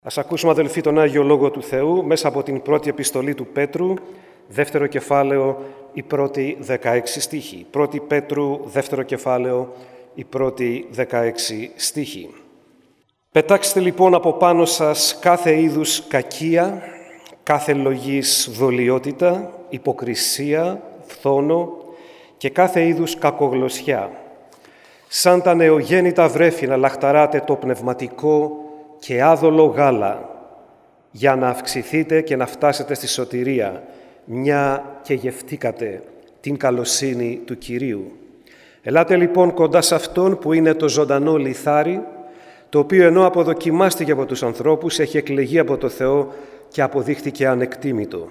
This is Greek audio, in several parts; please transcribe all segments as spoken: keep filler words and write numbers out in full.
Ας ακούσουμε, αδελφοί, τον Άγιο Λόγο του Θεού μέσα από την πρώτη επιστολή του Πέτρου, δεύτερο κεφάλαιο, η πρώτη δεκαέξι στίχη. Πρώτη Πέτρου, δεύτερο κεφάλαιο, η πρώτη δεκαέξι στίχη. Πετάξτε λοιπόν από πάνω σας κάθε είδους κακία, κάθε λογής δολιότητα, υποκρισία, φθόνο και κάθε είδους κακογλωσσιά. Σαν τα νεογέννητα βρέφη να λαχταράτε το πνευματικό και άδολο γάλα, για να αυξηθείτε και να φτάσετε στη σωτηρία, μια και γευτήκατε την καλοσύνη του Κυρίου. Ελάτε λοιπόν κοντά σε Αυτόν που είναι το ζωντανό λιθάρι, το οποίο ενώ αποδοκιμάστηκε από τους ανθρώπους, έχει εκλεγεί από το Θεό και αποδείχθηκε ανεκτήμητο.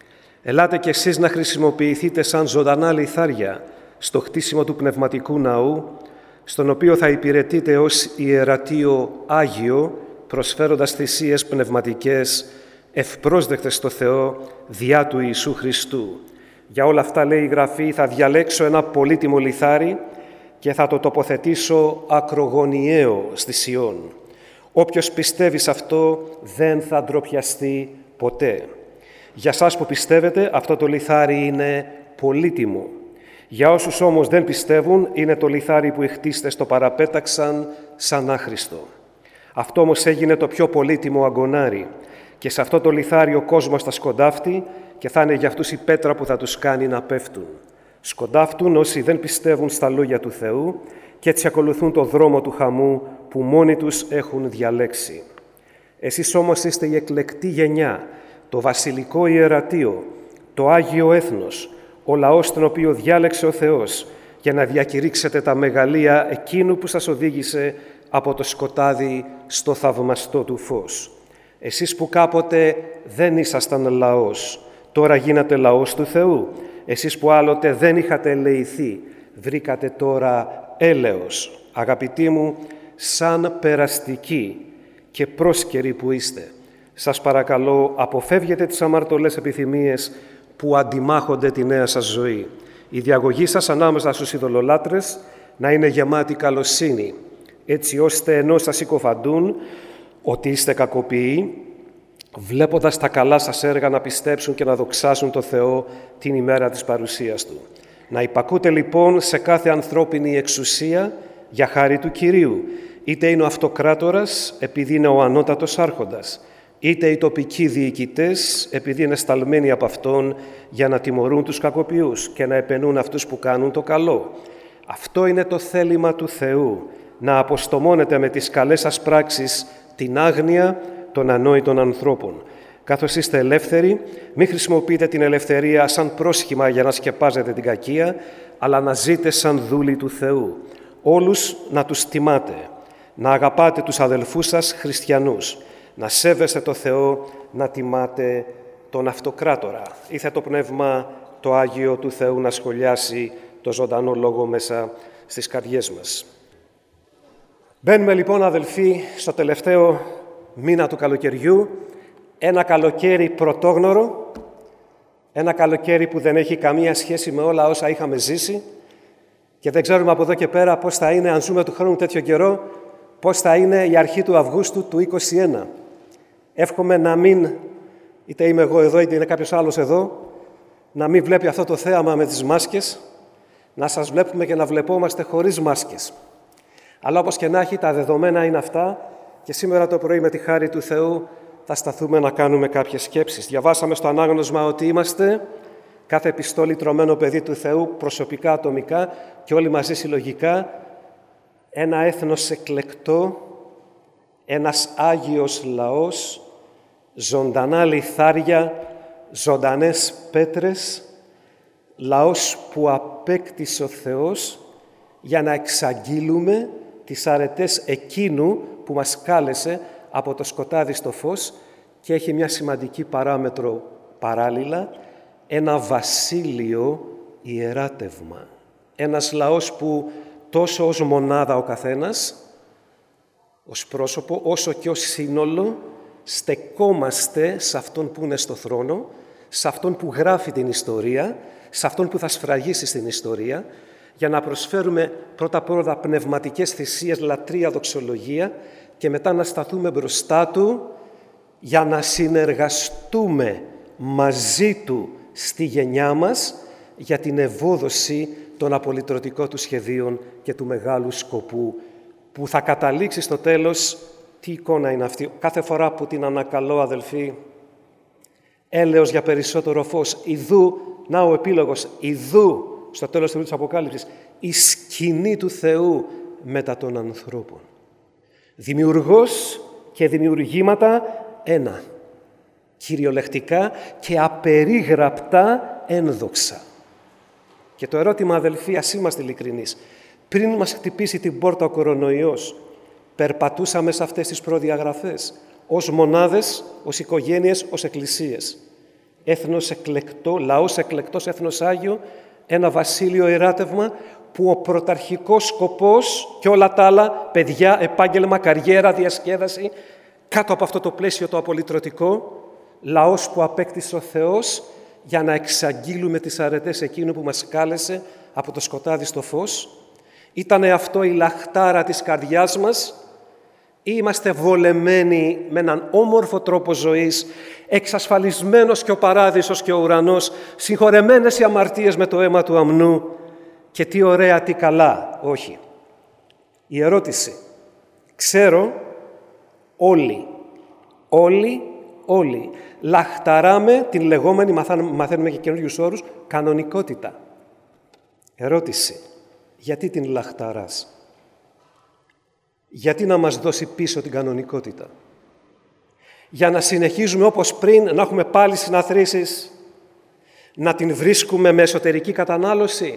Ελάτε κι εσείς να χρησιμοποιηθείτε σαν ζωντανά λιθάρια στο χτίσιμο του πνευματικού ναού, στον οποίο θα υπηρετείτε ως ιερατείο Άγιο, προσφέροντας θυσίες πνευματικές ευπρόσδεκτες στο Θεό διά του Ιησού Χριστού. Για όλα αυτά, λέει η Γραφή, θα διαλέξω ένα πολύτιμο λιθάρι και θα το τοποθετήσω ακρογωνιαίο στη Σιών. Όποιος πιστεύει σε αυτό δεν θα ντροπιαστεί ποτέ. Για σας που πιστεύετε, αυτό το λιθάρι είναι πολύτιμο. Για όσους όμως δεν πιστεύουν, είναι το λιθάρι που οι χτίστες το παραπέταξαν σαν άχρηστο. Αυτό όμως έγινε το πιο πολύτιμο αγκονάρι και σε αυτό το λιθάρι ο κόσμος θα σκοντάφτει και θα είναι για αυτούς η πέτρα που θα τους κάνει να πέφτουν. Σκοντάφτουν όσοι δεν πιστεύουν στα λόγια του Θεού και έτσι ακολουθούν το δρόμο του χαμού που μόνοι τους έχουν διαλέξει. Εσείς όμως είστε η εκλεκτή γενιά, το βασιλικό ιερατείο, το Άγιο Έθνος, ο λαός τον οποίο διάλεξε ο Θεός για να διακηρύξετε τα μεγαλεία εκείνου που σας οδήγησε από το σκοτάδι στο θαυμαστό του φως. Εσείς που κάποτε δεν ήσασταν λαός, τώρα γίνατε λαός του Θεού. Εσείς που άλλοτε δεν είχατε ελεηθεί, βρήκατε τώρα έλεος. Αγαπητοί μου, σαν περαστικοί και πρόσκαιροι που είστε, σας παρακαλώ αποφεύγετε τις αμαρτωλές επιθυμίες που αντιμάχονται τη νέα σας ζωή. Η διαγωγή σας ανάμεσα στους ειδωλολάτρες να είναι γεμάτη καλοσύνη, έτσι ώστε ενώ σας συκοφαντούν ότι είστε κακοποιοί, βλέποντας τα καλά σας έργα να πιστέψουν και να δοξάσουν το Θεό την ημέρα της παρουσίας Του. Να υπακούτε λοιπόν σε κάθε ανθρώπινη εξουσία για χάρη του Κυρίου, είτε είναι ο αυτοκράτορας επειδή είναι ο ανώτατος άρχοντας, είτε οι τοπικοί διοικητές επειδή είναι σταλμένοι από Αυτόν για να τιμωρούν τους κακοποιούς και να επενούν αυτούς που κάνουν το καλό. Αυτό είναι το θέλημα του Θεού, να αποστομώνετε με τις καλές σας πράξεις την άγνοια των ανόητων ανθρώπων. Καθώς είστε ελεύθεροι, μην χρησιμοποιείτε την ελευθερία σαν πρόσχημα για να σκεπάζετε την κακία, αλλά να ζείτε σαν δούλοι του Θεού. Όλους να τους τιμάτε, να αγαπάτε τους αδελφούς σας χριστιανούς, να σέβεστε το Θεό, να τιμάτε τον αυτοκράτορα. Ήθε το Πνεύμα το Άγιο του Θεού να σχολιάσει το ζωντανό λόγο μέσα στις καρδιές μας. Μπαίνουμε λοιπόν, αδελφοί, στο τελευταίο μήνα του καλοκαιριού, ένα καλοκαίρι πρωτόγνωρο, ένα καλοκαίρι που δεν έχει καμία σχέση με όλα όσα είχαμε ζήσει και δεν ξέρουμε από εδώ και πέρα πώς θα είναι, αν ζούμε του χρόνου τέτοιο καιρό, πώς θα είναι η αρχή του Αυγούστου του είκοσι ένα. Εύχομαι να μην, είτε είμαι εγώ εδώ είτε είναι κάποιος άλλος εδώ, να μην βλέπει αυτό το θέαμα με τις μάσκες, να σας βλέπουμε και να βλεπόμαστε χωρίς μάσκες. Αλλά όπως και να έχει, τα δεδομένα είναι αυτά και σήμερα το πρωί με τη χάρη του Θεού θα σταθούμε να κάνουμε κάποιες σκέψεις. Διαβάσαμε στο ανάγνωσμα ότι είμαστε κάθε επιστόλη τρωμένο παιδί του Θεού, προσωπικά, ατομικά και όλοι μαζί συλλογικά, ένα έθνος εκλεκτό, ένας Άγιος λαός, ζωντανά λιθάρια, ζωντανές πέτρες, λαός που απέκτησε ο Θεός για να εξαγγείλουμε τις αρετές εκείνου που μας κάλεσε από το σκοτάδι στο φως και έχει μια σημαντική παράμετρο παράλληλα, ένα βασίλειο ιεράτευμα. Ένας λαός που τόσο ως μονάδα ο καθένας, ως πρόσωπο, όσο και ως σύνολο, στεκόμαστε σε Αυτόν που είναι στο θρόνο, σε Αυτόν που γράφει την ιστορία, σε Αυτόν που θα σφραγίσει στην ιστορία, για να προσφέρουμε πρώτα-πρώτα πνευματικές θυσίες, λατρεία, δοξολογία και μετά να σταθούμε μπροστά Του για να συνεργαστούμε μαζί Του στη γενιά μας για την ευόδοση των απολυτρωτικών του σχεδίων και του μεγάλου σκοπού που θα καταλήξει στο τέλος. Τι εικόνα είναι αυτή? Κάθε φορά που την ανακαλώ, αδελφοί, έλεος για περισσότερο φως. Ιδού, να ο επίλογος, ιδού, στο τέλος του της Αποκάλυψης, η σκηνή του Θεού μετά των ανθρώπων. Δημιουργός και δημιουργήματα ένα. Κυριολεκτικά και απερίγραπτα ένδοξα. Και το ερώτημα, αδελφοί, ας είμαστε ειλικρινείς, πριν μας χτυπήσει την πόρτα ο κορονοϊός, περπατούσαμε σε αυτές τις προδιαγραφές, ως μονάδες, ως οικογένειες, ως εκκλησίες. Έθνος εκλεκτό, λαός εκλεκτός, έθνος Άγιο, ένα βασίλειο ιεράτευμα που ο πρωταρχικός σκοπός και όλα τα άλλα, παιδιά, επάγγελμα, καριέρα, διασκέδαση, κάτω από αυτό το πλαίσιο το απολυτρωτικό, λαός που απέκτησε ο Θεός για να εξαγγείλουμε τις αρετές εκείνου που μας κάλεσε από το σκοτάδι στο φως. Ήτανε αυτό η λαχτάρα της καρδιάς μας ή είμαστε βολεμένοι με έναν όμορφο τρόπο ζωής, εξασφαλισμένος και ο παράδεισος και ο ουρανός, συγχωρεμένες οι αμαρτίες με το αίμα του αμνού και τι ωραία, τι καλά? Όχι. Η ερώτηση, ξέρω όλοι, όλοι, όλοι, λαχταράμε την λεγόμενη, μαθαίνουμε και καινούριους όρους, κανονικότητα. Ερώτηση, γιατί την λαχταράς? Γιατί να μας δώσει πίσω την κανονικότητα? Για να συνεχίζουμε όπως πριν, να έχουμε πάλι συναθρήσεις, να την βρίσκουμε με εσωτερική κατανάλωση?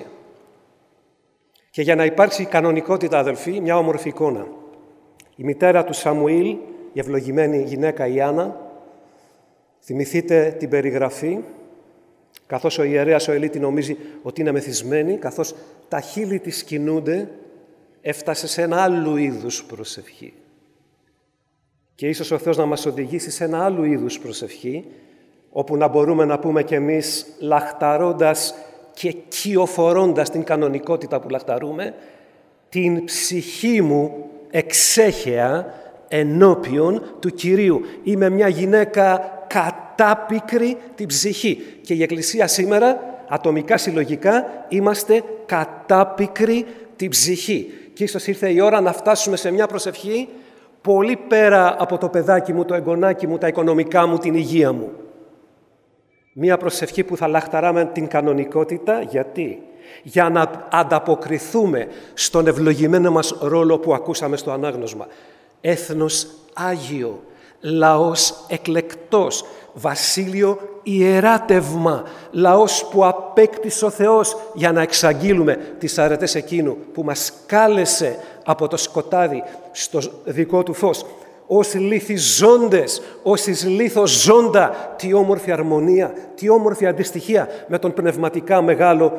Και για να υπάρξει η κανονικότητα, αδελφοί, μια όμορφη εικόνα. Η μητέρα του Σαμουήλ, η ευλογημένη γυναίκα η Άννα, θυμηθείτε την περιγραφή, καθώς ο ιερέας ο Ελίτη νομίζει ότι είναι μεθυσμένη, καθώς τα χείλη της κινούνται, έφτασε σε ένα άλλου είδους προσευχή. Και ίσως ο Θεός να μας οδηγήσει σε ένα άλλου είδους προσευχή, όπου να μπορούμε να πούμε κι εμείς, λαχταρώντας και κυοφορώντας την κανονικότητα που λαχταρούμε, την ψυχή μου εξέχεα ενώπιον του Κυρίου. Είμαι μια γυναίκα κατάπικρη την ψυχή. Και η Εκκλησία σήμερα, ατομικά, συλλογικά, είμαστε κατάπικροι την ψυχή. Και ίσως ήρθε η ώρα να φτάσουμε σε μια προσευχή πολύ πέρα από το παιδάκι μου, το εγγονάκι μου, τα οικονομικά μου, την υγεία μου. Μια προσευχή που θα λαχταράμε την κανονικότητα. Γιατί? Για να ανταποκριθούμε στον ευλογημένο μας ρόλο που ακούσαμε στο ανάγνωσμα. Έθνος Άγιο, λαός εκλεκτός, βασίλειο ιεράτευμα, λαός που απέκτησε ο Θεός για να εξαγγείλουμε τις αρετές εκείνου που μας κάλεσε από το σκοτάδι στο δικό του φως. Ως λίθοι ζώντες, ως εις λίθος ζώντα, τι όμορφη αρμονία, τι όμορφη αντιστοιχεία με τον πνευματικά μεγάλο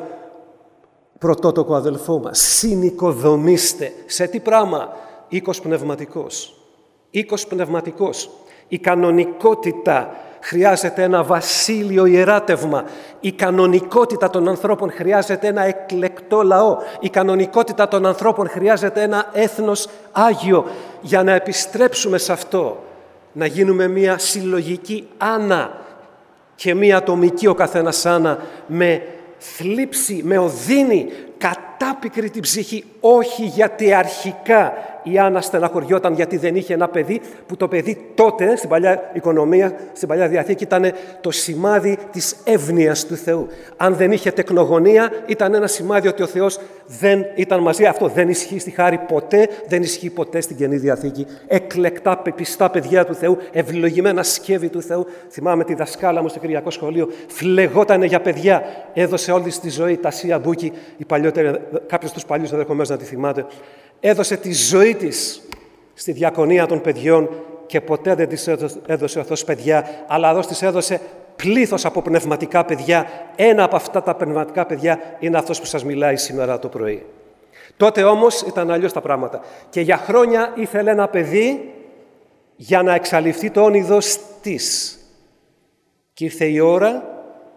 πρωτότοκο αδελφό μας. Συνοικοδομήστε σε τι πράγμα? Οίκος πνευματικός. Οίκος πνευματικός. Η κανονικότητα χρειάζεται ένα βασίλειο ιεράτευμα. Η κανονικότητα των ανθρώπων χρειάζεται ένα εκλεκτό λαό. Η κανονικότητα των ανθρώπων χρειάζεται ένα έθνος Άγιο. Για να επιστρέψουμε σε αυτό, να γίνουμε μια συλλογική Άννα και μια ατομική ο καθένας Άννα, με θλίψη, με οδύνη, κατάπικρη την ψυχή, όχι γιατί αρχικά η Άννα στεναχωριόταν γιατί δεν είχε ένα παιδί, που το παιδί τότε στην παλιά οικονομία, στην παλιά Διαθήκη, ήταν το σημάδι της εύνοιας του Θεού. Αν δεν είχε τεκνογωνία, ήταν ένα σημάδι ότι ο Θεός δεν ήταν μαζί. Αυτό δεν ισχύει στη χάρη ποτέ, δεν ισχύει ποτέ στην Καινή Διαθήκη. Εκλεκτά, πεπιστά παιδιά του Θεού, ευλογημένα σκεύη του Θεού. Θυμάμαι τη δασκάλα μου στο Κυριακό Σχολείο, φλεγότανε για παιδιά. Έδωσε όλη τη ζωή, τα Σία Μπούκη, οι παλιότεροι, κάποιος τους παλιούς ενδεχομένως να τη θυμάται. Έδωσε τη ζωή της στη διακονία των παιδιών και ποτέ δεν της έδωσε ο Θεός παιδιά, αλλά εδώ της έδωσε πλήθος από πνευματικά παιδιά. Ένα από αυτά τα πνευματικά παιδιά είναι αυτός που σας μιλάει σήμερα το πρωί. Τότε όμως ήταν αλλιώς τα πράγματα. Και για χρόνια ήθελε ένα παιδί για να εξαλειφθεί το όνειδος της. Και ήρθε η ώρα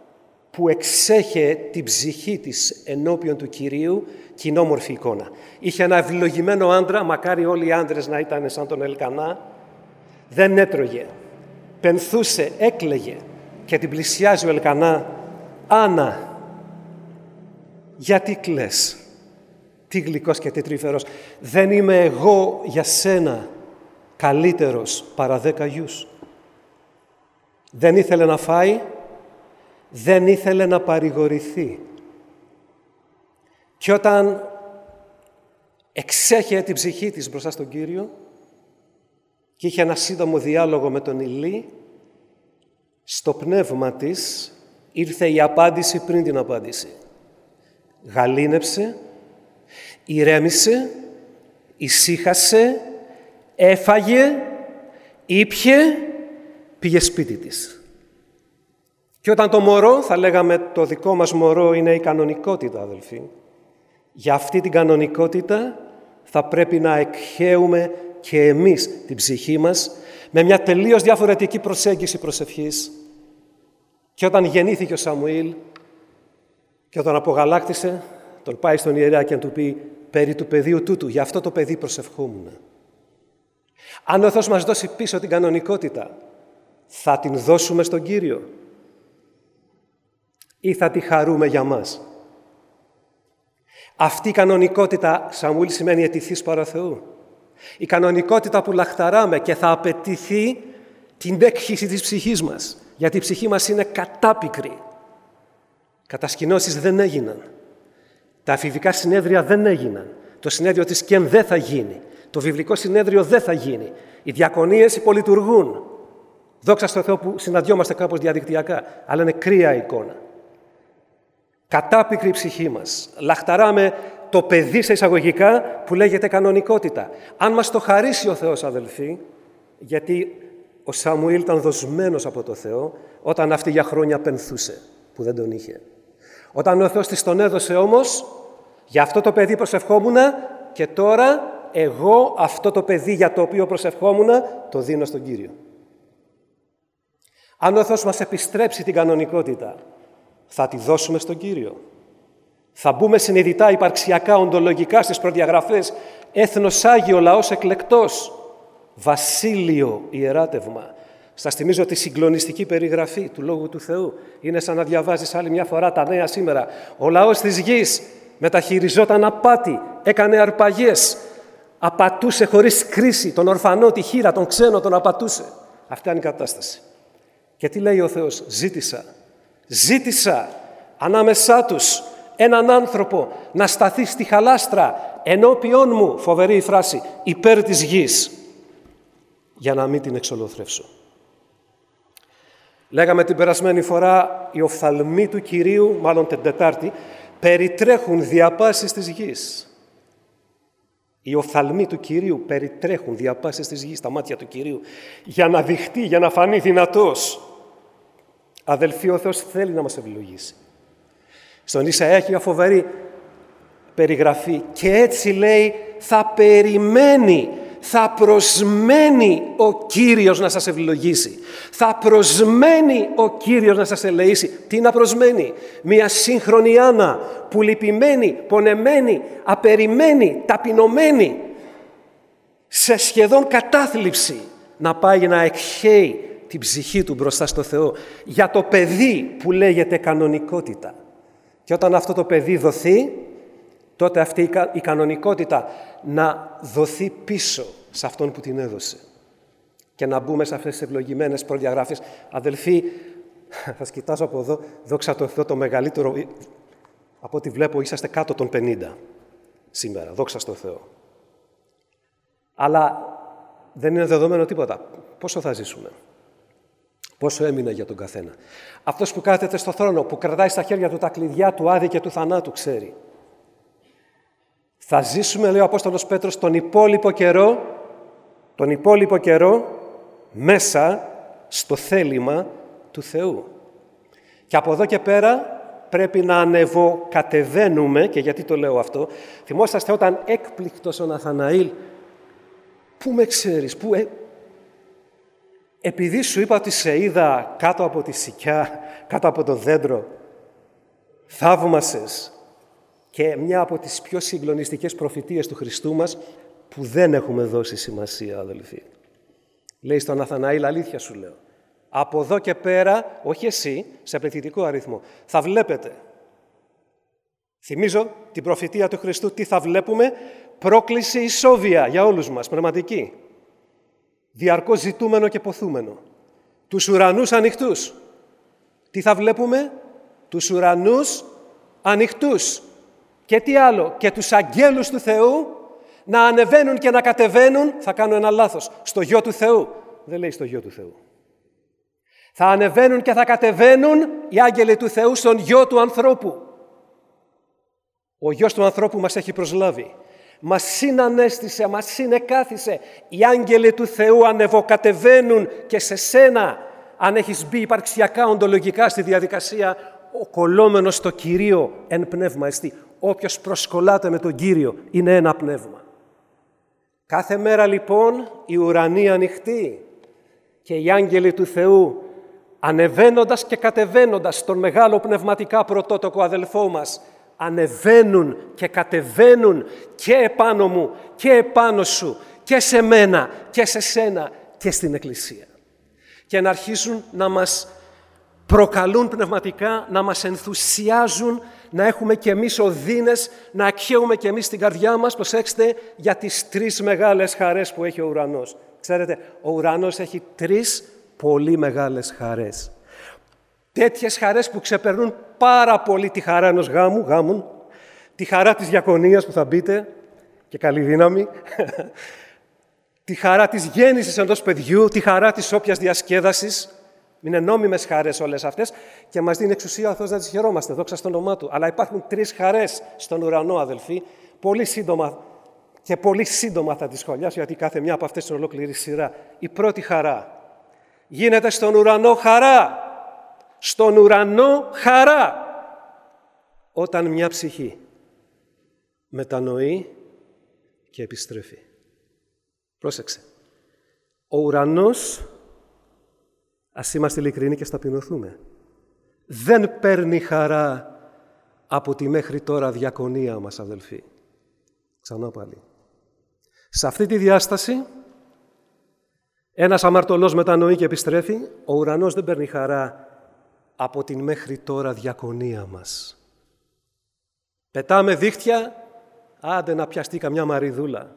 που εξέχε την ψυχή της ενώπιον του Κυρίου, κοινόμορφη εικόνα. Είχε ένα ευλογημένο άντρα, μακάρι όλοι οι άντρες να ήταν σαν τον Ελκανά, δεν έτρωγε. πενθούσε, έκλαιγε και την πλησιάζει ο Ελκανά. «Άννα, γιατί κλαις, τι γλυκός και τι τρυφερός, δεν είμαι εγώ για σένα καλύτερος παρά δέκα γιους?» Δεν ήθελε να φάει, δεν ήθελε να παρηγορηθεί. Και όταν εξέχε την ψυχή της μπροστά στον Κύριο και είχε ένα σύντομο διάλογο με τον Ηλί, στο πνεύμα της ήρθε η απάντηση πριν την απάντηση. Γαλήνεψε, ηρέμησε, ησύχασε, έφαγε, ήπιε, πήγε σπίτι της. Και όταν το μωρό, θα λέγαμε το δικό μας μωρό είναι η κανονικότητα, αδελφοί, για αυτή την κανονικότητα θα πρέπει να εκχέουμε και εμείς την ψυχή μας με μια τελείως διαφορετική προσέγγιση προσευχής. Και όταν γεννήθηκε ο Σαμουήλ και όταν απογαλάκτησε, τον πάει στον ιερέα και να του πει «Περί του παιδίου τούτου, για αυτό το παιδί προσευχόμουν». Αν ο Θεός μας δώσει πίσω την κανονικότητα, θα την δώσουμε στον Κύριο ή θα τη χαρούμε για μας? Αυτή η κανονικότητα, Σαμουήλ, σημαίνει αιτηθείς παρά Θεού. Η κανονικότητα που λαχταράμε και θα απαιτηθεί την έκχυση της ψυχής μας, γιατί η ψυχή μας είναι κατάπικρη. Κατασκηνώσεις δεν έγιναν. Τα αφηβικά συνέδρια δεν έγιναν. Το συνέδριο της ΚΕΜ δεν θα γίνει. Το βιβλικό συνέδριο δεν θα γίνει. Οι διακονίες υπολειτουργούν. Δόξα στο Θεό που συναντιόμαστε κάπως διαδικτυακά, αλλά είναι κρύα εικόνα. Κατάπικρη η ψυχή μας. Λαχταράμε το παιδί σε εισαγωγικά που λέγεται κανονικότητα. Αν μας το χαρίσει ο Θεός, αδελφοί, γιατί ο Σαμουήλ ήταν δοσμένος από το Θεό όταν αυτή για χρόνια πενθούσε, που δεν τον είχε. Όταν ο Θεός της τον έδωσε όμως, για αυτό το παιδί προσευχόμουνα και τώρα εγώ αυτό το παιδί για το οποίο προσευχόμουνα το δίνω στον Κύριο. Αν ο Θεός μας επιστρέψει την κανονικότητα, θα τη δώσουμε στον Κύριο. Θα μπούμε συνειδητά, υπαρξιακά, οντολογικά στις προδιαγραφές έθνος Άγιο, λαός εκλεκτός, βασίλειο ιεράτευμα. Σας θυμίζω τη συγκλονιστική περιγραφή του Λόγου του Θεού. Είναι σαν να διαβάζεις άλλη μια φορά τα νέα σήμερα. Ο λαός της γης μεταχειριζόταν απάτη, έκανε αρπαγές, απατούσε χωρίς κρίση τον ορφανό, τη χήρα, τον ξένο, τον απατούσε. Αυτή είναι η κατάσταση. Και τι λέει ο Θεός? Ζήτησα. Ζήτησα ανάμεσά τους έναν άνθρωπο να σταθεί στη χαλάστρα ενώπιόν μου, φοβερή η φράση, υπέρ της γης, για να μην την εξολοθρεύσω. Λέγαμε την περασμένη φορά, οι οφθαλμοί του Κυρίου, μάλλον την Τετάρτη, περιτρέχουν διαπάσεις της γης. Οι οφθαλμοί του Κυρίου περιτρέχουν διαπάσεις της γης, τα μάτια του Κυρίου, για να δειχτεί, για να φανεί δυνατός. Αδελφοί, ο Θεός θέλει να μας ευλογήσει. Στον Ισαΐα έχει μια φοβερή περιγραφή και έτσι λέει θα περιμένει, θα προσμένει ο Κύριος να σας ευλογήσει. Θα προσμένει ο Κύριος να σας ελεήσει. Τι να προσμένει? Μια σύγχρονη Άννα που λυπημένη, πονεμένη, απεριμένη, ταπεινωμένη, σε σχεδόν κατάθλιψη να πάει να εκχέει την ψυχή του μπροστά στο Θεό για το παιδί που λέγεται κανονικότητα. Και όταν αυτό το παιδί δοθεί, τότε αυτή η κανονικότητα να δοθεί πίσω σε αυτόν που την έδωσε και να μπούμε σε αυτές τις ευλογημένες προδιαγραφές. Αδελφοί, θα σας κοιτάζω από εδώ, δόξα τω Θεώ, το μεγαλύτερο, από ό,τι βλέπω είσαστε κάτω των πενήντα σήμερα, δόξα στο Θεό. Αλλά δεν είναι δεδομένο τίποτα. Πόσο θα ζήσουμε? Πόσο έμεινε για τον καθένα? Αυτός που κάθεται στο θρόνο, που κρατάει στα χέρια του τα κλειδιά του Άδη και του θανάτου, ξέρει. Θα ζήσουμε, λέει ο Απόστολος Πέτρος, τον υπόλοιπο καιρό, τον υπόλοιπο καιρό μέσα στο θέλημα του Θεού. Και από εδώ και πέρα πρέπει να ανεβοκατεβαίνουμε, και γιατί το λέω αυτό, θυμόσαστε όταν έκπληκτος ο Ναθαναήλ, πού με ξέρεις, πού... Ε... Επειδή σου είπα ότι σε είδα κάτω από τη σικιά, κάτω από το δέντρο, θαύμασες. Και μια από τις πιο συγκλονιστικές προφητείες του Χριστού μας, που δεν έχουμε δώσει σημασία, αδελφοί. Λέει στον Ναθαναήλ, αλήθεια σου λέω, Από εδώ και πέρα, όχι εσύ, σε πληθυντικό αριθμό, θα βλέπετε. Θυμίζω την προφητεία του Χριστού, τι θα βλέπουμε, πρόκληση ισόβια για όλους μας, πνευματική. Διαρκώς ζητούμενο και ποθούμενο. Τους ουρανούς ανοιχτούς. Τι θα βλέπουμε, τους ουρανούς ανοιχτούς. Και τι άλλο, και τους αγγέλους του Θεού να ανεβαίνουν και να κατεβαίνουν, θα κάνω ένα λάθος, στο Γιο του Θεού. Δεν λέει στο Γιο του Θεού. Θα ανεβαίνουν και θα κατεβαίνουν οι άγγελοι του Θεού στον Γιο του ανθρώπου. Ο Γιος του ανθρώπου μας έχει προσλάβει. Μας συνανέστησε, μας συνεκάθισε. Οι άγγελοι του Θεού ανεβοκατεβαίνουν και σε σένα, αν έχεις μπει υπαρξιακά, οντολογικά στη διαδικασία, ο κολλόμενος στο Κυρίο εν πνεύμα εστί. Όποιος προσκολάται με τον Κύριο είναι ένα πνεύμα. Κάθε μέρα λοιπόν οι ουρανοί ανοιχτοί και οι άγγελοι του Θεού ανεβαίνοντας και κατεβαίνοντας στον μεγάλο πνευματικά πρωτότοκο αδελφό μας, ανεβαίνουν και κατεβαίνουν και επάνω μου και επάνω σου και σε μένα και σε σένα και στην Εκκλησία. Και να αρχίσουν να μας προκαλούν πνευματικά, να μας ενθουσιάζουν, να έχουμε κι εμείς οδύνες, να εκχέουμε κι εμείς την καρδιά μας, προσέξτε, για τις τρεις μεγάλες χαρές που έχει ο ουρανός. Ξέρετε, ο ουρανός έχει τρεις πολύ μεγάλες χαρές. Τέτοιες χαρές που ξεπερνούν πάρα πολύ τη χαρά ενός γάμου, γάμουν, τη χαρά της διακονίας που θα μπείτε, και καλή δύναμη, τη χαρά της γέννησης ενός παιδιού, τη χαρά της όποιας διασκέδασης. Είναι νόμιμες χαρές όλες αυτές και μας δίνει εξουσία ο Θεός να τις χαιρόμαστε, δόξα στο όνομά Του. Αλλά υπάρχουν τρεις χαρές στον ουρανό, αδελφοί, πολύ σύντομα και πολύ σύντομα θα τις σχολιάσω, γιατί κάθε μια από αυτές είναι ολόκληρη σειρά. Η πρώτη χαρά γίνεται στον ουρανό χαρά. Στον ουρανό χαρά. Όταν μια ψυχή μετανοεί και επιστρέφει. Πρόσεξε. Ο ουρανός, ας είμαστε ειλικρινοί και σταπεινωθούμε, δεν παίρνει χαρά από τη μέχρι τώρα διακονία μας, αδελφοί. Ξανά πάλι. Σε αυτή τη διάσταση, ένας αμαρτωλός μετανοεί και επιστρέφει, ο ουρανός δεν παίρνει χαρά από την μέχρι τώρα διακονία μας. Πετάμε δίχτυα, άντε να πιαστεί καμιά μαριδούλα.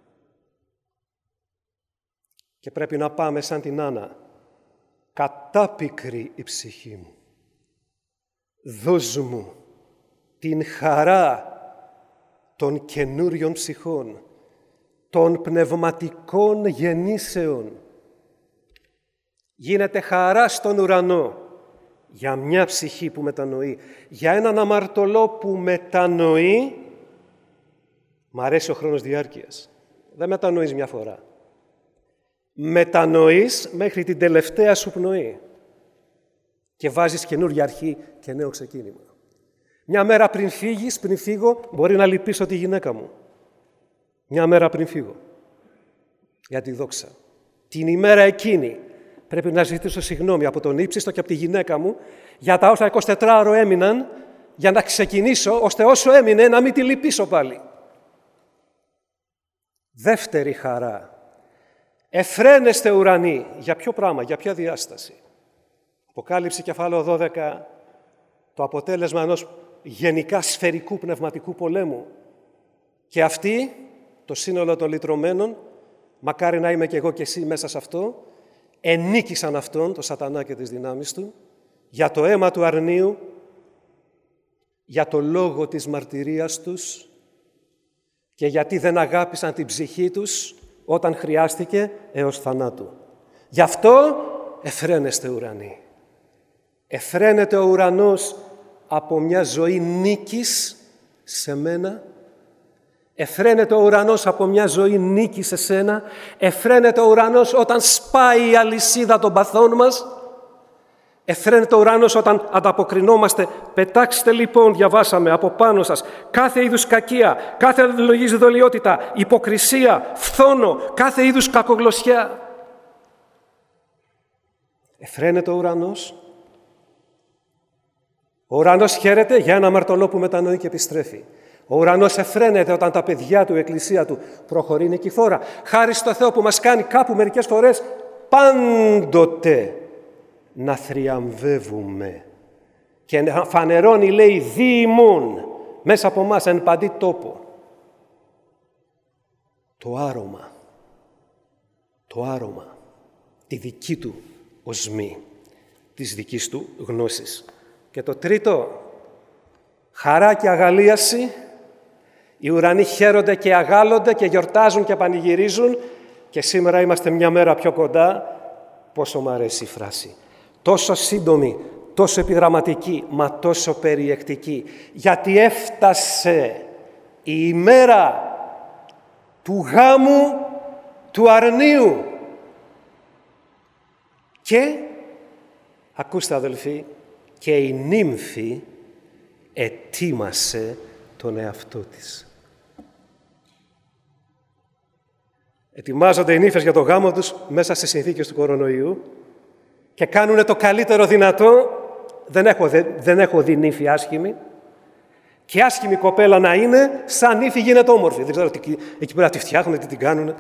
Και πρέπει να πάμε σαν την Άννα. Κατάπικρη η ψυχή μου. Δώσ' μου την χαρά των καινούριων ψυχών, των πνευματικών γεννήσεων. Γίνεται χαρά στον ουρανό για μια ψυχή που μετανοεί, για έναν αμαρτωλό που μετανοεί. Μ' αρέσει ο χρόνος διάρκειας. Δεν μετανοείς μια φορά. Μετανοείς μέχρι την τελευταία σου πνοή και βάζεις καινούργια αρχή και νέο ξεκίνημα. Μια μέρα πριν φύγεις, πριν φύγω, μπορεί να λυπήσω τη γυναίκα μου. Μια μέρα πριν φύγω. Για τη δόξα. Την ημέρα εκείνη πρέπει να ζητήσω συγγνώμη από τον ύψιστο και από τη γυναίκα μου για τα όσα εικοσιτετράωρο έμειναν, για να ξεκινήσω, ώστε όσο έμεινε να μην τη λυπήσω πάλι. Δεύτερη χαρά. Εφραίνεστε ουρανοί. Για ποιο πράγμα, για ποια διάσταση. Αποκάλυψη κεφάλαιο δώδεκα, το αποτέλεσμα ενός γενικά σφαιρικού πνευματικού πολέμου. Και αυτοί, το σύνολο των λυτρωμένων, μακάρι να είμαι και εγώ και εσύ μέσα σε αυτό, ενίκησαν αυτόν, το σατανά και τις δυνάμεις του, για το αίμα του αρνίου, για το λόγο της μαρτυρίας τους και γιατί δεν αγάπησαν την ψυχή τους όταν χρειάστηκε έως θανάτου. Γι' αυτό εφραίνεστε ουρανοί. Εφραίνεται ο ουρανός από μια ζωή νίκης σε μένα. Εφραίνεται ο ουρανός από μια ζωή νίκης σε σένα. Εφραίνεται ο ουρανός όταν σπάει η αλυσίδα των παθών μας. Εφραίνεται ο ουρανός όταν ανταποκρινόμαστε. Πετάξτε λοιπόν, διαβάσαμε από πάνω σας, κάθε είδους κακία, κάθε λογής δολιότητα, υποκρισία, φθόνο, κάθε είδους κακογλωσσιά. Εφραίνεται ο ουρανός. Ο ουρανός χαίρεται για ένα αμαρτωλό που μετανοεί και επιστρέφει. Ο ουρανός εφραίνεται όταν τα παιδιά του, η εκκλησία του, προχωρεί νικηφόρα. Χάρη στο Θεό που μας κάνει κάπου μερικές φορές πάντοτε να θριαμβεύουμε και να φανερώνει, λέει, δι ημών μέσα από εμάς εν παντή τόπο. Το άρωμα, το άρωμα, τη δική του οσμή, της δικής του γνώσης. Και το τρίτο, χαρά και αγαλίαση. Οι ουρανοί χαίρονται και αγάλλονται και γιορτάζουν και πανηγυρίζουν και σήμερα είμαστε μια μέρα πιο κοντά. Πόσο μ' αρέσει η φράση. Τόσο σύντομη, τόσο επιγραμματική, μα τόσο περιεκτική. Γιατί έφτασε η ημέρα του γάμου του αρνίου. Και, ακούστε αδελφοί, και η νύμφη ετοίμασε τον εαυτό της. Ετοιμάζονται οι νύφες για το γάμο τους μέσα στις συνθήκες του κορονοϊού και κάνουν το καλύτερο δυνατό. Δεν έχω, δε, δεν έχω δει νύφη άσχημη. Και άσχημη κοπέλα να είναι, σαν νύφη γίνεται όμορφη. Δεν ξέρω τι, εκεί πέρα τη φτιάχνουν, τι την κάνουν.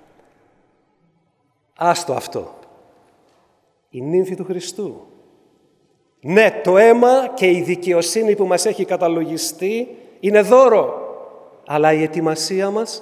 Άστο αυτό. Η νύμφη του Χριστού. Ναι, το αίμα και η δικαιοσύνη που μας έχει καταλογιστεί είναι δώρο. Αλλά η ετοιμασία μας,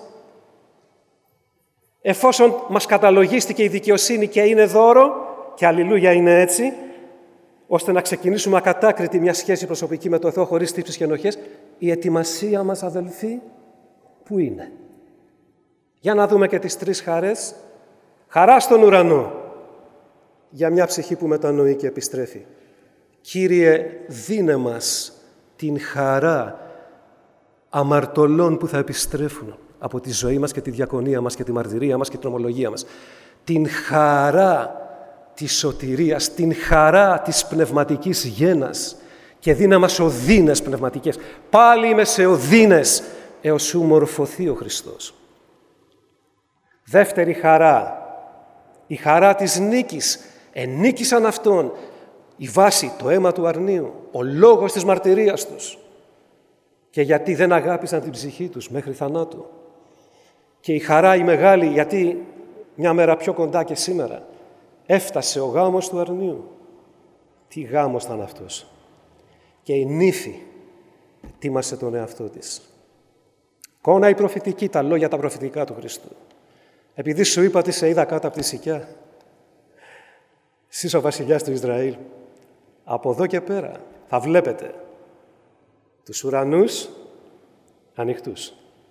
εφόσον μας καταλογίστηκε η δικαιοσύνη και είναι δώρο, και αλληλούια είναι έτσι, ώστε να ξεκινήσουμε ακατάκριτη μια σχέση προσωπική με το Θεό χωρίς τύψεις και ενοχές, η ετοιμασία μας, αδελφοί, πού είναι? Για να δούμε και τις τρεις χαρές. Χαρά στον ουρανό, για μια ψυχή που μετανοεί και επιστρέφει. Κύριε, δίνε μας την χαρά αμαρτωλών που θα επιστρέφουν από τη ζωή μας και τη διακονία μας και τη μαρτυρία μας και την ομολογία μας. Την χαρά της σωτηρίας, την χαρά της πνευματικής γένας και δίνε μας οδύνες πνευματικές. Πάλι είμαι σε οδύνες έως σου μορφωθεί ο Χριστός. Δεύτερη χαρά, η χαρά της νίκης. Ενίκησαν Αυτόν. Η βάση, το αίμα του αρνίου, ο λόγος της μαρτυρίας τους. Και γιατί δεν αγάπησαν την ψυχή τους μέχρι θανάτου. Και η χαρά η μεγάλη, γιατί μια μέρα πιο κοντά και σήμερα, έφτασε ο γάμος του αρνίου. Τι γάμος ήταν αυτός. Και η νύφη ετοίμασε τον εαυτό της. Κόνα η προφητική, τα λόγια τα προφητικά του Χριστού. Επειδή σου είπα τι σε είδα κάτω από τη σικιά, εσύ ο βασιλιάς του Ισραήλ, από εδώ και πέρα θα βλέπετε τους ουρανούς ανοιχτούς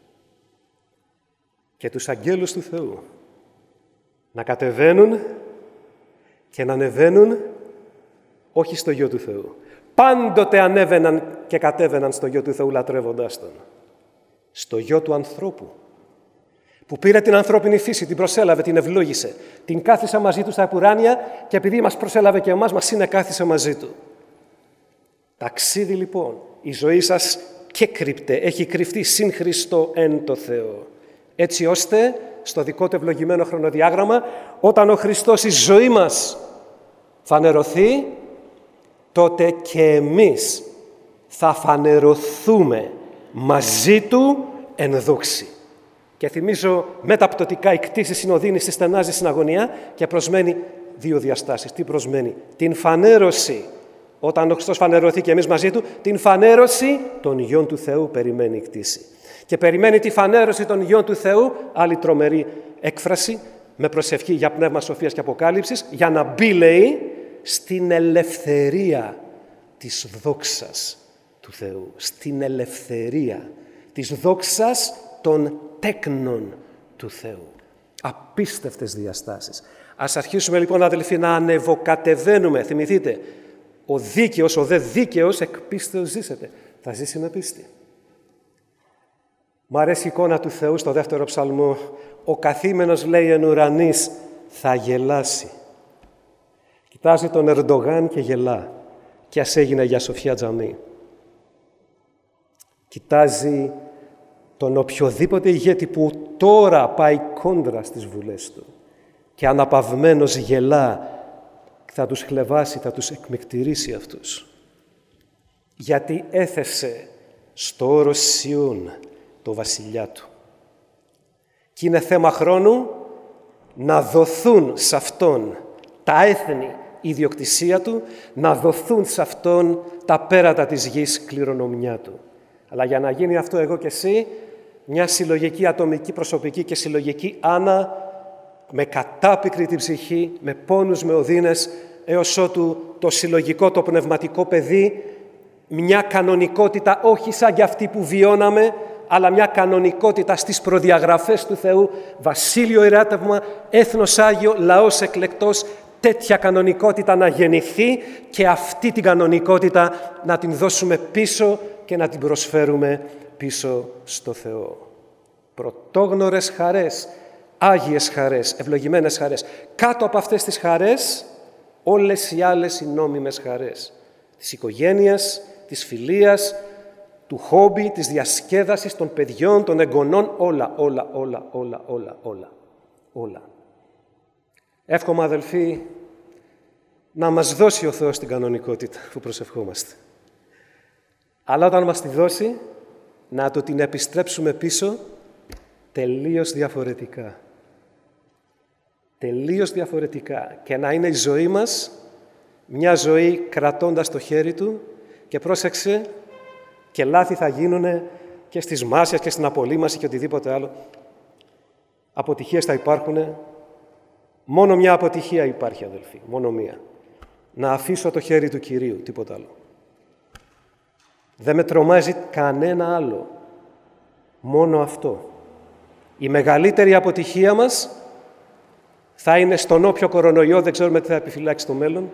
και τους αγγέλους του Θεού να κατεβαίνουν και να ανεβαίνουν όχι στο Γιο του Θεού. Πάντοτε ανέβαιναν και κατέβαιναν στο Γιο του Θεού λατρεύοντάς Τον. Στο Γιο του ανθρώπου, που πήρε την ανθρώπινη φύση, την προσέλαβε, την ευλόγησε, την κάθισε μαζί του στα επουράνια και επειδή μας προσέλαβε και εμάς, μας συνεκάθισε μαζί του. Ταξίδι λοιπόν, η ζωή σας και κρυπτε, έχει κρυφτεί συν Χριστό εν το Θεό. Έτσι ώστε, στο δικό του ευλογημένο χρονοδιάγραμμα, όταν ο Χριστός η ζωή μας φανερωθεί, τότε και εμείς θα φανερωθούμε μαζί Του εν δόξη. Και θυμίζω μεταπτωτικά η κτήση συνοδύνη στη στενάζει στην αγωνία και προσμένει δύο διαστάσεις. Τι προσμένει? Την φανέρωση, όταν ο Χριστός φανερωθεί και εμείς μαζί Του, την φανέρωση των γιών του Θεού περιμένει η κτήση. Και περιμένει τη φανέρωση των γιών του Θεού, άλλη τρομερή έκφραση, με προσευχή για πνεύμα σοφίας και αποκάλυψης, για να μπει, λέει, στην ελευθερία της δόξας του Θεού. Στην ελευθερία της δόξας των τέκνων του Θεού. Απίστευτες διαστάσεις. Ας αρχίσουμε λοιπόν, αδελφοί, να ανεβοκατεβαίνουμε. Θυμηθείτε, ο δίκαιος, ο δε δίκαιος εκ πίστεως ζήσεται. Θα ζήσει με πίστη. Μ' αρέσει η εικόνα του Θεού στο δεύτερο ψαλμό. Ο καθήμενος, λέει, εν ουρανής θα γελάσει. Κοιτάζει τον Ερντογάν και γελά. Και ας έγινε για Σοφιά Τζαμί. Κοιτάζει τον οποιοδήποτε ηγέτη που τώρα πάει κόντρα στις βουλές του και αναπαυμένος γελά, θα τους χλεβάσει, θα τους εκμυκτηρήσει αυτούς. Γιατί έθεσε στο όρος Σιών το βασιλιά του. Και είναι θέμα χρόνου να δοθούν σε αυτόν τα έθνη, ιδιοκτησία του, να δοθούν σε Αυτόν τα πέρατα της γης κληρονομιά του. Αλλά για να γίνει αυτό εγώ και εσύ, μια συλλογική ατομική προσωπική και συλλογική άνα, με κατάπικρη την ψυχή, με πόνους, με οδύνες, έως ότου το συλλογικό, το πνευματικό παιδί, μια κανονικότητα όχι σαν κι αυτή που βιώναμε, αλλά μια κανονικότητα στις προδιαγραφές του Θεού, βασίλειο ιεράτευμα, έθνος Άγιο, λαός εκλεκτός, τέτοια κανονικότητα να γεννηθεί και αυτή την κανονικότητα να την δώσουμε πίσω και να την προσφέρουμε πίσω στο Θεό. Πρωτόγνωρες χαρές, άγιες χαρές, ευλογημένες χαρές. Κάτω από αυτές τις χαρές, όλες οι άλλες οι νόμιμες χαρές. Της οικογένειας, της φιλίας, του χόμπι, της διασκέδασης, των παιδιών, των εγγονών, όλα, όλα, όλα, όλα, όλα, όλα, όλα. Εύχομαι, αδελφοί, να μας δώσει ο Θεός την κανονικότητα που προσευχόμαστε. Αλλά όταν μας τη δώσει, να το την επιστρέψουμε πίσω τελείως διαφορετικά. Τελείως διαφορετικά. Και να είναι η ζωή μας μια ζωή κρατώντας το χέρι Του και πρόσεξε, και λάθη θα γίνουν και στις μάσιας και στην απολύμαση και οτιδήποτε άλλο. Αποτυχίες θα υπάρχουν. Μόνο μια αποτυχία υπάρχει, αδελφοί. Μόνο μία. Να αφήσω το χέρι του Κυρίου, τίποτα άλλο. Δεν με τρομάζει κανένα άλλο. Μόνο αυτό. Η μεγαλύτερη αποτυχία μας θα είναι στον όποιο κορονοϊό, δεν ξέρουμε τι θα επιφυλάξει στο μέλλον.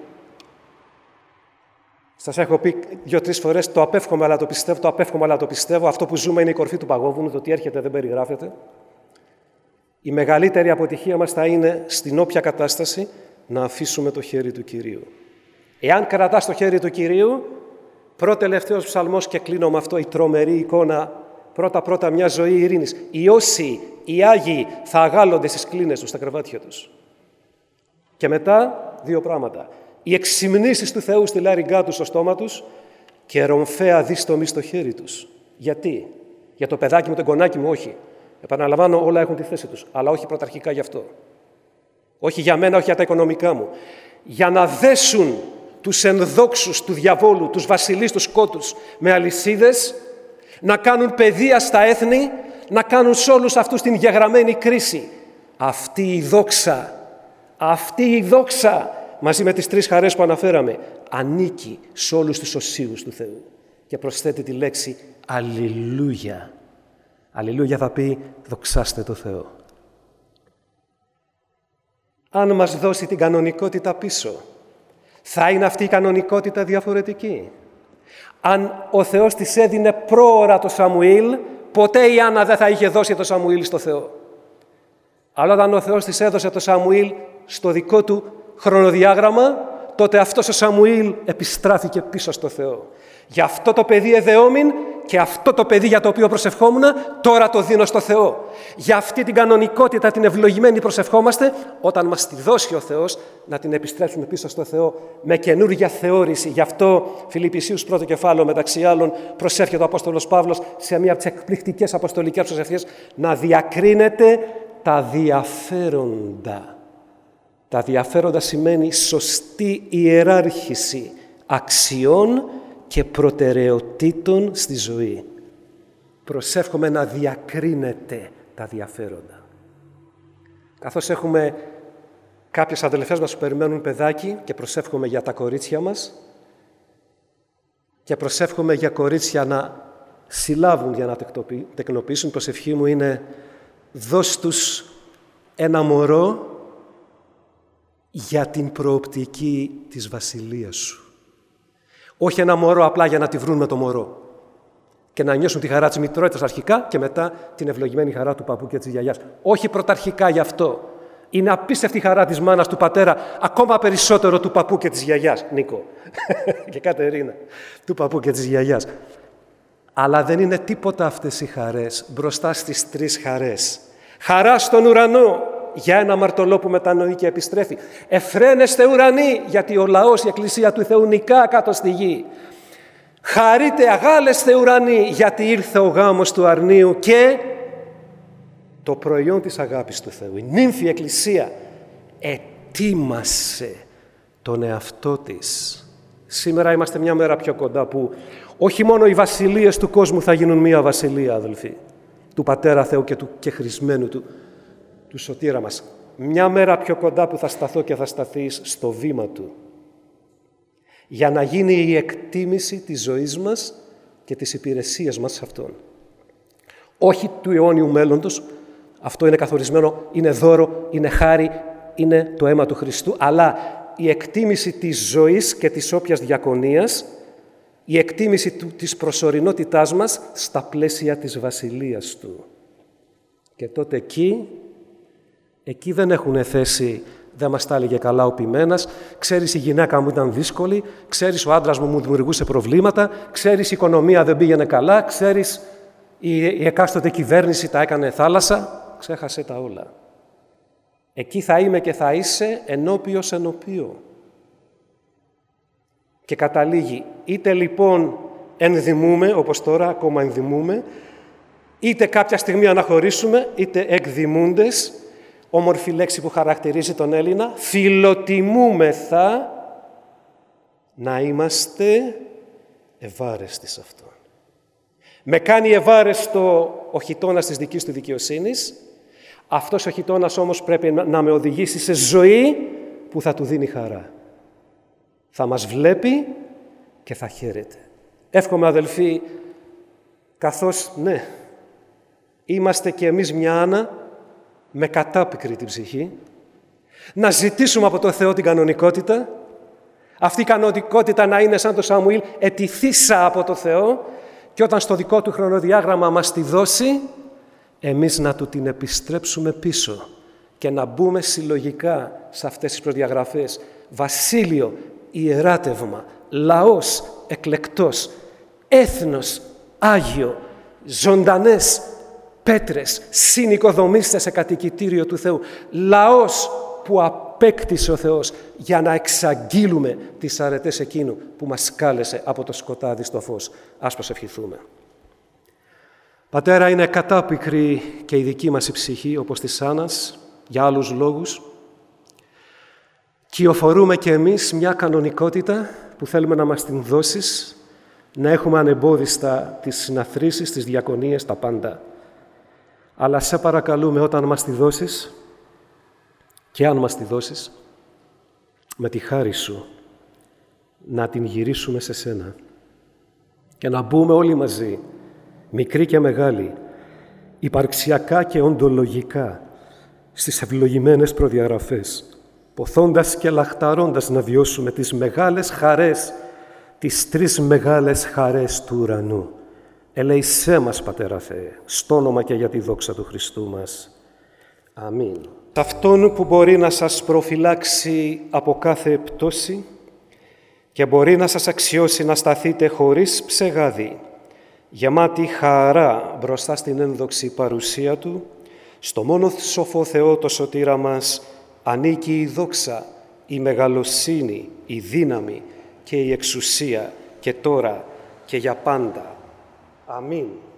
Σας έχω πει δύο-τρεις φορές, το απέφχομαι αλλά το πιστεύω, το απέφχομαι αλλά το πιστεύω. Αυτό που ζούμε είναι η κορφή του παγόβουνου, το τι έρχεται δεν περιγράφεται. Η μεγαλύτερη αποτυχία μας θα είναι στην όποια κατάσταση να αφήσουμε το χέρι του Κυρίου. Εάν κρατάς το χέρι του Κυρίου, πρώτο-τελευταίος ψαλμός, και κλείνω με αυτό, η τρομερή εικόνα, πρώτα-πρώτα μια ζωή ειρήνης. Οι όσοι, οι Άγιοι, θα αγάλλονται στις κλίνες τους, στα κρεβάτια τους. Και μετά, δύο πράγματα. Οι εξυμνήσεις του Θεού στη λάρυγγά τους, στο στόμα τους, και ρομφαία δίστομη στο χέρι τους. Γιατί? Για το παιδάκι μου, το εγγονάκι μου, όχι. Επαναλαμβάνω, όλα έχουν τη θέση τους, αλλά όχι πρωταρχικά γι' αυτό. Όχι για μένα, όχι για τα οικονομικά μου. Για να δέσουν τους ενδόξους του διαβόλου, τους βασιλείς, τους σκότους, με αλυσίδες, να κάνουν παιδεία στα έθνη, να κάνουν σε όλους αυτούς την γεγραμμένη κρίση. Αυτή η δόξα, αυτή η δόξα, μαζί με τις τρεις χαρές που αναφέραμε, ανήκει σε όλους τους οσίους του Θεού. Και προσθέτει τη λέξη Αλληλούια. Αλληλούια θα πει δοξάστε το Θεό. Αν μας δώσει την κανονικότητα πίσω, θα είναι αυτή η κανονικότητα διαφορετική. Αν ο Θεός της έδινε πρόωρα το Σαμουήλ, ποτέ η Άννα δεν θα είχε δώσει το Σαμουήλ στο Θεό. Αλλά όταν ο Θεός της έδωσε το Σαμουήλ στο δικό του χρονοδιάγραμμα, τότε αυτός ο Σαμουήλ επιστράφηκε πίσω στο Θεό. Για αυτό το παιδί εδεόμην και αυτό το παιδί για το οποίο προσευχόμουν, τώρα το δίνω στο Θεό. Για αυτή την κανονικότητα, την ευλογημένη προσευχόμαστε, όταν μας τη δώσει ο Θεός, να την επιστρέψουμε πίσω στο Θεό με καινούργια θεώρηση. Γι' αυτό, Φιλιππισίους πρώτο κεφάλαιο, μεταξύ άλλων, προσεύχεται ο Απόστολος Παύλος σε μία από τις εκπληκτικές αποστολικές προσευχές, να διακρίνεται τα διαφέροντα. Τα διαφέροντα σημαίνει σωστή ιεράρχηση αξιών και προτεραιοτήτων στη ζωή. Προσεύχομαι να διακρίνεται τα διαφέροντα. Καθώς έχουμε κάποιες αδελφές μας που περιμένουν παιδάκι και προσεύχομαι για τα κορίτσια μας και προσεύχομαι για κορίτσια να συλλάβουν για να τεκνοποιήσουν, η προσευχή μου είναι δώσ' τους ένα μωρό για την προοπτική της βασιλείας σου. Όχι ένα μωρό απλά για να τη βρουν με το μωρό και να νιώσουν τη χαρά της μητρότητας αρχικά και μετά την ευλογημένη χαρά του παππού και της γιαγιάς. Όχι πρωταρχικά γι' αυτό. Είναι απίστευτη χαρά της μάνας, του πατέρα, ακόμα περισσότερο του παππού και της γιαγιάς. Νίκο και Κατερίνα, του παππού και της γιαγιάς. Αλλά δεν είναι τίποτα αυτές οι χαρές μπροστά στις τρεις χαρές. Χαρά στον ουρανό, για ένα αμαρτωλό που μετανοεί και επιστρέφει. Εφραίνεστε ουρανοί, γιατί ο λαός, η Εκκλησία του Θεού νικά κάτω στη γη. Χαρείτε, αγάλεστε ουρανοί, γιατί ήρθε ο γάμος του αρνίου και το προϊόν της αγάπης του Θεού. Η νύμφη Εκκλησία ετοίμασε τον εαυτό της. Σήμερα είμαστε μια μέρα πιο κοντά που όχι μόνο οι βασιλείες του κόσμου θα γίνουν μια βασιλεία, αδελφοί, του Πατέρα Θεού και του κεχρισμένου του, του σωτήρα μας. Μια μέρα πιο κοντά που θα σταθώ και θα σταθείς στο βήμα του, για να γίνει η εκτίμηση της ζωής μας και της υπηρεσίας μας σε Αυτόν. Όχι του αιώνιου μέλλοντος, αυτό είναι καθορισμένο, είναι δώρο, είναι χάρη, είναι το αίμα του Χριστού, αλλά η εκτίμηση της ζωής και της όποιας διακονίας, η εκτίμηση του, της προσωρινότητάς μας στα πλαίσια της βασιλείας Του. Και τότε εκεί, εκεί δεν έχουν θέση, δεν μας τα έλεγε καλά ο ποιμένας, ξέρεις η γυναίκα μου ήταν δύσκολη, ξέρεις ο άντρας μου μου δημιουργούσε προβλήματα, ξέρεις η οικονομία δεν πήγαινε καλά, ξέρεις η, η εκάστοτε κυβέρνηση τα έκανε θάλασσα, ξέχασε τα όλα. Εκεί θα είμαι και θα είσαι ενώπιος ενωπίο. Και καταλήγει, είτε λοιπόν ενδυμούμε, όπως τώρα ακόμα ενδυμούμε, είτε κάποια στιγμή αναχωρήσουμε, είτε εκδημούντες, όμορφη λέξη που χαρακτηρίζει τον Έλληνα, φιλοτιμούμεθα να είμαστε ευάρεστοι σε Αυτόν. Με κάνει ευάρεστο ο χιτώνας της δικής του δικαιοσύνης, αυτός ο χιτώνας όμως πρέπει να με οδηγήσει σε ζωή που θα του δίνει χαρά. Θα μας βλέπει και θα χαίρεται. Εύχομαι, αδελφοί, καθώς, ναι, είμαστε και εμείς μια Άννα με κατάπικρη την ψυχή, να ζητήσουμε από το Θεό την κανονικότητα, αυτή η κανονικότητα να είναι σαν το Σαμουήλ, ετηθήσα από το Θεό, και όταν στο δικό του χρονοδιάγραμμα μας τη δώσει, εμείς να του την επιστρέψουμε πίσω και να μπούμε συλλογικά σε αυτές τις προδιαγραφές. Βασίλειο, ιεράτευμα, λαός, εκλεκτός, έθνος, Άγιο, ζωντανές πέτρες, συνοικοδομήστε σε κατοικητήριο του Θεού, λαός που απέκτησε ο Θεός για να εξαγγείλουμε τις αρετές εκείνου που μας κάλεσε από το σκοτάδι στο φως. Ας προσευχηθούμε. Πατέρα, είναι κατάπικρη και η δική μας η ψυχή, όπως της Άννας, για άλλους λόγους. Κυοφορούμε και εμείς μια κανονικότητα που θέλουμε να μας την δώσεις, να έχουμε ανεμπόδιστα τις συναθρήσεις, τις διακονίες, τα πάντα. Αλλά σε παρακαλούμε, όταν μας τη δώσεις, και αν μας τη δώσεις, με τη χάρη Σου, να την γυρίσουμε σε Σένα και να μπούμε όλοι μαζί, μικροί και μεγάλοι, υπαρξιακά και οντολογικά, στις ευλογημένες προδιαγραφές, ποθώντας και λαχταρώντας να βιώσουμε τις μεγάλες χαρές, τις τρεις μεγάλες χαρές του ουρανού. Ελέησέ μας, Πατέρα Θεέ, στο όνομα και για τη δόξα του Χριστού μας. Αμήν. Αυτόν που μπορεί να σας προφυλάξει από κάθε πτώση και μπορεί να σας αξιώσει να σταθείτε χωρίς ψεγάδι, γεμάτη χαρά μπροστά στην ένδοξη παρουσία Του, στο μόνο σοφό Θεό το σωτήρα μας ανήκει η δόξα, η μεγαλοσύνη, η δύναμη και η εξουσία και τώρα και για πάντα. Αμήν.